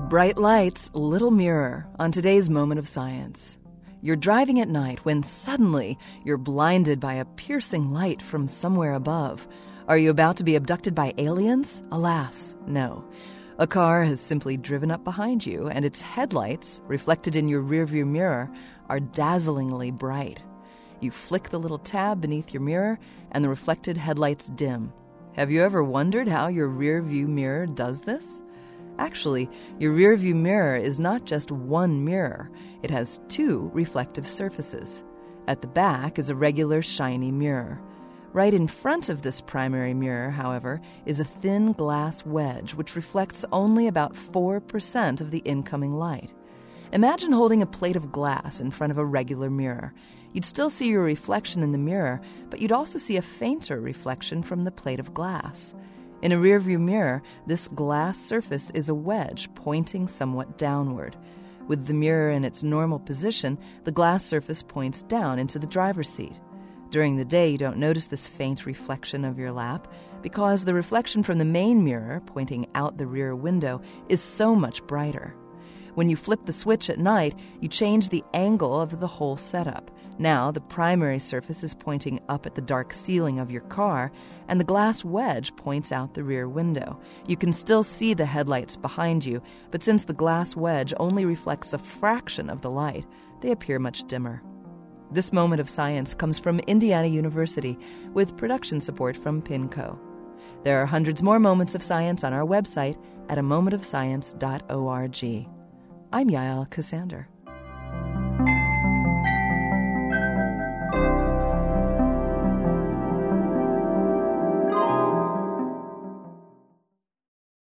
Bright lights, little mirror on today's Moment of Science. You're driving at night when suddenly you're blinded by a piercing light from somewhere above. Are you about to be abducted by aliens? Alas, no. A car has simply driven up behind you, and its headlights, reflected in your rearview mirror, are dazzlingly bright. You flick the little tab beneath your mirror, and the reflected headlights dim. Have you ever wondered how your rearview mirror does this? Actually, your rearview mirror is not just one mirror. It has two reflective surfaces. At the back is a regular shiny mirror. Right in front of this primary mirror, however, is a thin glass wedge which reflects only about 4% of the incoming light. Imagine holding a plate of glass in front of a regular mirror. You'd still see your reflection in the mirror, but you'd also see a fainter reflection from the plate of glass. In a rearview mirror, this glass surface is a wedge pointing somewhat downward. With the mirror in its normal position, the glass surface points down into the driver's seat. During the day, you don't notice this faint reflection of your lap because the reflection from the main mirror, pointing out the rear window, is so much brighter. When you flip the switch at night, you change the angle of the whole setup. Now, the primary surface is pointing up at the dark ceiling of your car, and the glass wedge points out the rear window. You can still see the headlights behind you, but since the glass wedge only reflects a fraction of the light, they appear much dimmer. This Moment of Science comes from Indiana University with production support from PINCO. There are hundreds more moments of science on our website at amomentofscience.org. I'm Yael Cassander.